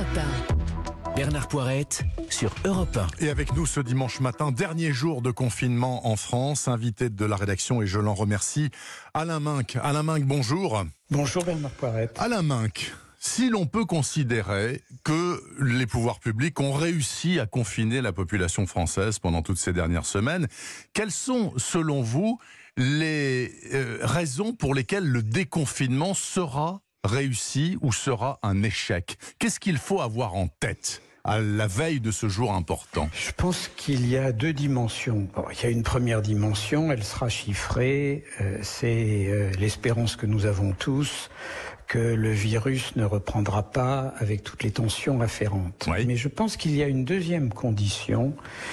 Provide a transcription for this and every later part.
1. Bernard Poirette sur Europe 1. Et avec nous ce dimanche matin, dernier jour de confinement en France, invité de la rédaction, et je l'en remercie, Alain Minc. Alain Minc, bonjour. Bonjour Bernard Poirette. Alain Minc, si l'on peut considérer que les pouvoirs publics ont réussi à confiner la population française pendant toutes ces dernières semaines, quelles sont, selon vous, les raisons pour lesquelles le déconfinement sera réussi ou sera un échec? Qu'est-ce qu'il faut avoir en tête à la veille de ce jour important? Je pense qu'il y a deux dimensions. Bon, il y a une première dimension, elle sera chiffrée, c'est l'espérance que nous avons tous que le virus ne reprendra pas avec toutes les tensions afférentes. Oui. Mais je pense qu'il y a une deuxième condition,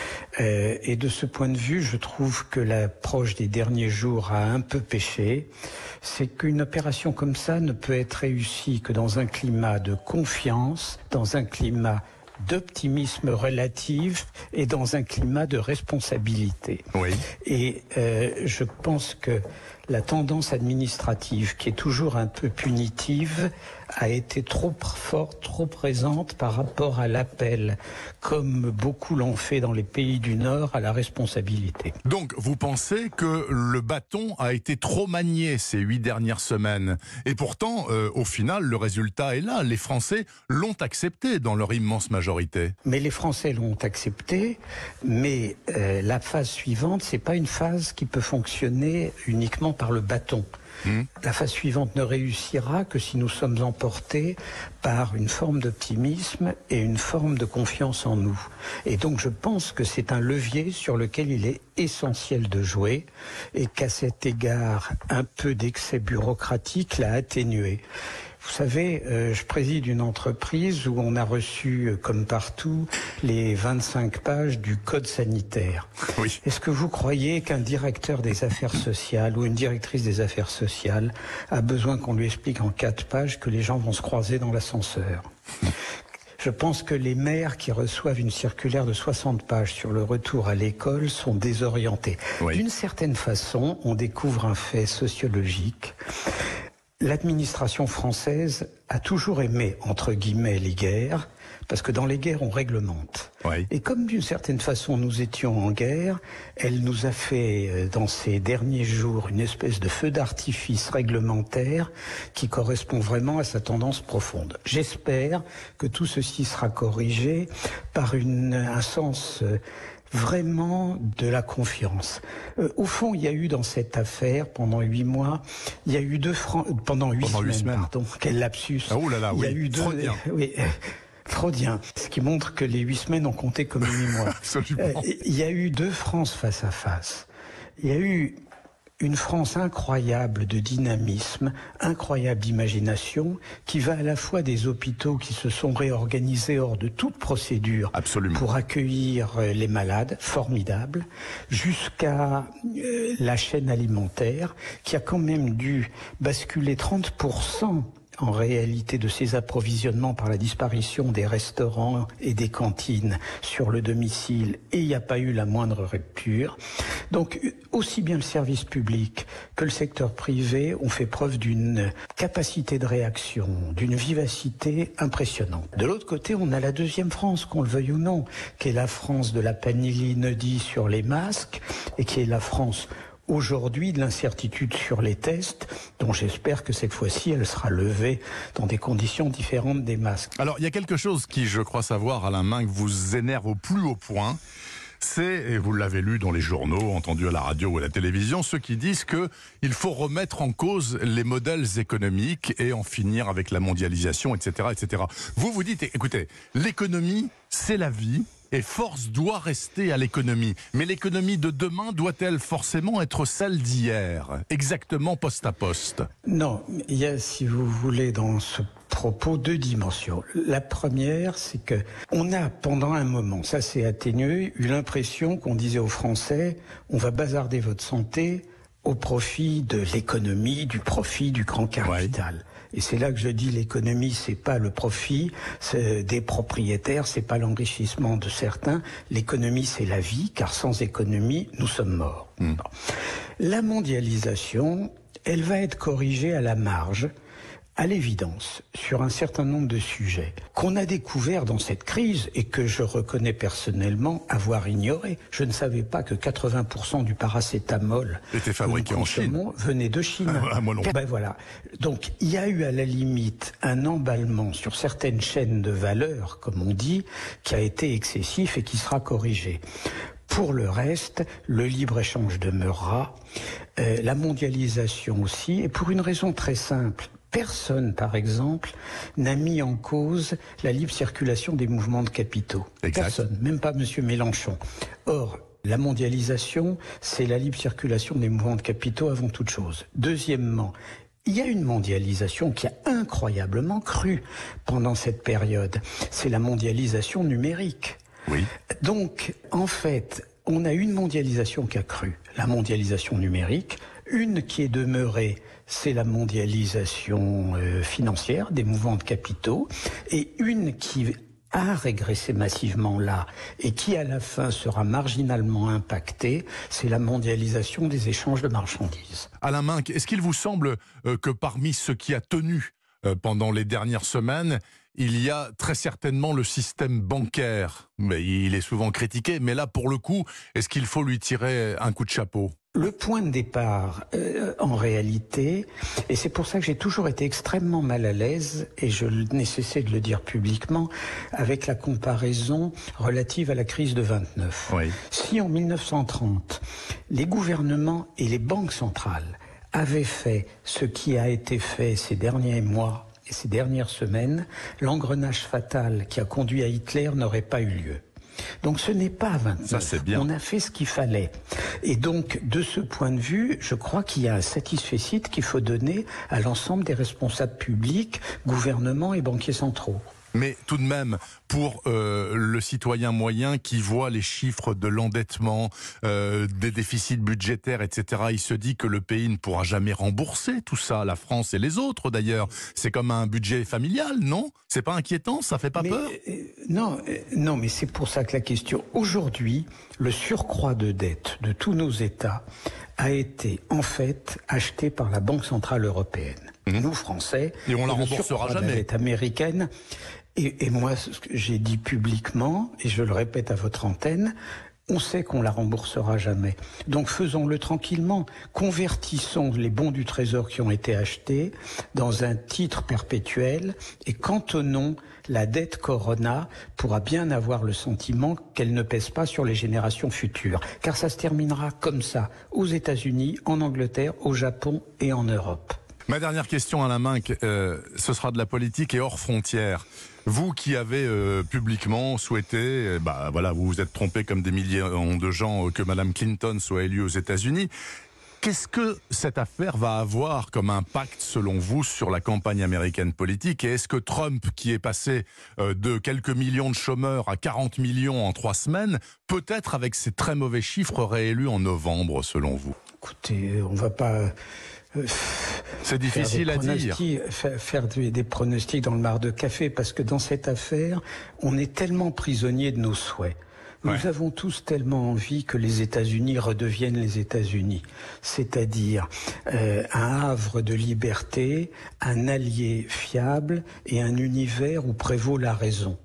et de ce point de vue, je trouve que l'approche des derniers jours a un peu péché. C'est qu'une opération comme ça ne peut être réussie que dans un climat de confiance, dans un climat d'optimisme relatif et dans un climat de responsabilité. Oui. Et je pense que la tendance administrative, qui est toujours un peu punitive, a été trop forte, trop présente par rapport à l'appel, comme beaucoup l'ont fait dans les pays du Nord, à la responsabilité. Donc, vous pensez que le bâton a été trop manié ces 8 dernières semaines. Et pourtant, au final, le résultat est là. Les Français l'ont accepté dans leur immense majorité. Mais les Français l'ont accepté, mais la phase suivante, c'est pas une phase qui peut fonctionner uniquement par le bâton. La phase suivante ne réussira que si nous sommes emportés par une forme d'optimisme et une forme de confiance en nous. Et donc je pense que c'est un levier sur lequel il est essentiel de jouer et qu'à cet égard, un peu d'excès bureaucratique l'a atténué. Vous savez, je préside une entreprise où on a reçu, comme partout, les 25 pages du code sanitaire. Oui. Est-ce que vous croyez qu'un directeur des affaires sociales ou une directrice des affaires sociales a besoin qu'on lui explique en 4 pages que les gens vont se croiser dans l'ascenseur ? Je pense que les maires qui reçoivent une circulaire de 60 pages sur le retour à l'école sont désorientés. Oui. D'une certaine façon, on découvre un fait sociologique. L'administration française a toujours aimé, entre guillemets, les guerres, parce que dans les guerres, on réglemente. Oui. Et comme d'une certaine façon, nous étions en guerre, elle nous a fait, dans ces derniers jours, une espèce de feu d'artifice réglementaire qui correspond vraiment à sa tendance profonde. J'espère que tout ceci sera corrigé par un sens vraiment de la confiance. Au fond, il y a eu dans cette affaire, pendant 8 mois, il y a eu pendant 8 semaines, pardon, quel lapsus. Ah, oh là là, oui, il y a eu Freudien, ce qui montre que les 8 semaines ont compté comme 8 mois. Absolument. Il y a eu 2 France face à face. Il y a eu une France incroyable de dynamisme, incroyable d'imagination, qui va à la fois des hôpitaux qui se sont réorganisés hors de toute procédure. Absolument. Pour accueillir les malades, formidable, jusqu'à la chaîne alimentaire, qui a quand même dû basculer 30% en réalité de ces approvisionnements par la disparition des restaurants et des cantines sur le domicile, et il n'y a pas eu la moindre rupture. Donc aussi bien le service public que le secteur privé ont fait preuve d'une capacité de réaction, d'une vivacité impressionnante. De l'autre côté, on a la deuxième France, qu'on le veuille ou non, qui est la France de la panilinodie sur les masques, et qui est la France aujourd'hui de l'incertitude sur les tests, dont j'espère que cette fois-ci elle sera levée dans des conditions différentes des masques. Alors il y a quelque chose qui, je crois savoir, Alain Minc, vous énerve au plus haut point. C'est, et vous l'avez lu dans les journaux, entendu à la radio ou à la télévision, ceux qui disent qu'il faut remettre en cause les modèles économiques et en finir avec la mondialisation, etc., etc. Vous dites, écoutez, l'économie, c'est la vie. Et force doit rester à l'économie. Mais l'économie de demain doit-elle forcément être celle d'hier, exactement poste à poste? Non, il y a, si vous voulez, dans ce propos, 2 dimensions. La première, c'est que on a, pendant un moment, ça s'est atténué, eu l'impression qu'on disait aux Français, on va bazarder votre santé au profit de l'économie, du profit du grand capital. Ouais. Et c'est là que je dis l'économie, c'est pas le profit des propriétaires, c'est pas l'enrichissement de certains. L'économie, c'est la vie, car sans économie, nous sommes morts. La mondialisation, elle va être corrigée à la marge À l'évidence, sur un certain nombre de sujets qu'on a découverts dans cette crise et que je reconnais personnellement avoir ignoré. Je ne savais pas que 80% du paracétamol était fabriqué en Chine venait de Chine. Moi non. Ben voilà. Donc il y a eu à la limite un emballement sur certaines chaînes de valeur, comme on dit, qui a été excessif et qui sera corrigé. Pour le reste, le libre-échange demeurera, la mondialisation aussi, et pour une raison très simple. Personne, par exemple, n'a mis en cause la libre circulation des mouvements de capitaux. Exact. Personne, même pas M. Mélenchon. Or, la mondialisation, c'est la libre circulation des mouvements de capitaux avant toute chose. Deuxièmement, il y a une mondialisation qui a incroyablement cru pendant cette période. C'est la mondialisation numérique. Oui. Donc, en fait, on a une mondialisation qui a cru, la mondialisation numérique, une qui est demeurée, c'est la mondialisation financière des mouvements de capitaux, et une qui a régressé massivement là, et qui à la fin sera marginalement impactée, c'est la mondialisation des échanges de marchandises. Alain Minc, est-ce qu'il vous semble que parmi ce qui a tenu pendant les dernières semaines, il y a très certainement le système bancaire? Mais il est souvent critiqué, mais là, pour le coup, est-ce qu'il faut lui tirer un coup de chapeau? Le point de départ, en réalité, et c'est pour ça que j'ai toujours été extrêmement mal à l'aise, et je n'ai cessé de le dire publiquement, avec la comparaison relative à la crise de 29. Oui. Si en 1930, les gouvernements et les banques centrales avaient fait ce qui a été fait ces derniers mois et ces dernières semaines, l'engrenage fatal qui a conduit à Hitler n'aurait pas eu lieu. Donc ce n'est pas 29, ça, c'est bien. On a fait ce qu'il fallait. Et donc de ce point de vue, je crois qu'il y a un satisfecit qu'il faut donner à l'ensemble des responsables publics, gouvernements et banquiers centraux. Mais tout de même, pour le citoyen moyen qui voit les chiffres de l'endettement, des déficits budgétaires, etc., il se dit que le pays ne pourra jamais rembourser tout ça, la France et les autres d'ailleurs. C'est comme un budget familial, non? C'est pas inquiétant? Ça fait pas peur? Non, mais c'est pour ça que la question, aujourd'hui, le surcroît de dette de tous nos États a été en fait acheté par la Banque Centrale Européenne. Nous, Français, et on la remboursera jamais. La dette américaine. Et moi, ce que j'ai dit publiquement, et je le répète à votre antenne, on sait qu'on la remboursera jamais. Donc faisons-le tranquillement. Convertissons les bons du Trésor qui ont été achetés dans un titre perpétuel et cantonnons la dette Corona pour bien avoir le sentiment qu'elle ne pèse pas sur les générations futures. Car ça se terminera comme ça, aux États-Unis, en Angleterre, au Japon et en Europe. Ma dernière question, Alain Minc, ce sera de la politique et hors frontières. Vous qui avez publiquement souhaité, voilà, vous vous êtes trompé comme des millions de gens que Madame Clinton soit élue aux États-Unis. Qu'est-ce que cette affaire va avoir comme impact, selon vous, sur la campagne américaine politique? Et est-ce que Trump, qui est passé de quelques millions de chômeurs à 40 millions en 3 semaines, peut-être avec ces très mauvais chiffres réélu en novembre, selon vous? Écoutez, on va pas... C'est difficile à dire. Faire des pronostics dans le mar de café, parce que dans cette affaire, on est tellement prisonnier de nos souhaits. Nous avons tous tellement envie que les États-Unis redeviennent les États-Unis, c'est-à-dire un havre de liberté, un allié fiable et un univers où prévaut la raison.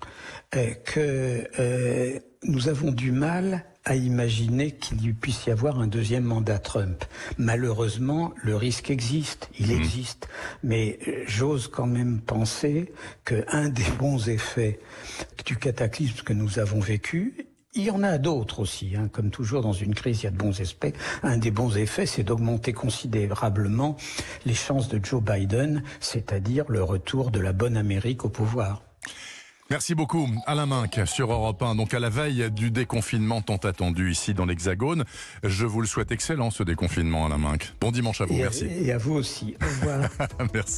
Nous avons du mal à imaginer qu'il puisse y avoir un deuxième mandat Trump. Malheureusement, le risque existe, il existe. Mais j'ose quand même penser qu'un des bons effets du cataclysme que nous avons vécu, il y en a d'autres aussi, comme toujours dans une crise, il y a de bons aspects. Un des bons effets, c'est d'augmenter considérablement les chances de Joe Biden, c'est-à-dire le retour de la bonne Amérique au pouvoir. Merci beaucoup, Alain Minc, sur Europe 1. Donc à la veille du déconfinement tant attendu ici dans l'Hexagone, je vous le souhaite excellent, ce déconfinement, Alain Minc. Bon dimanche à vous, merci. Et à vous aussi. Au revoir. Merci.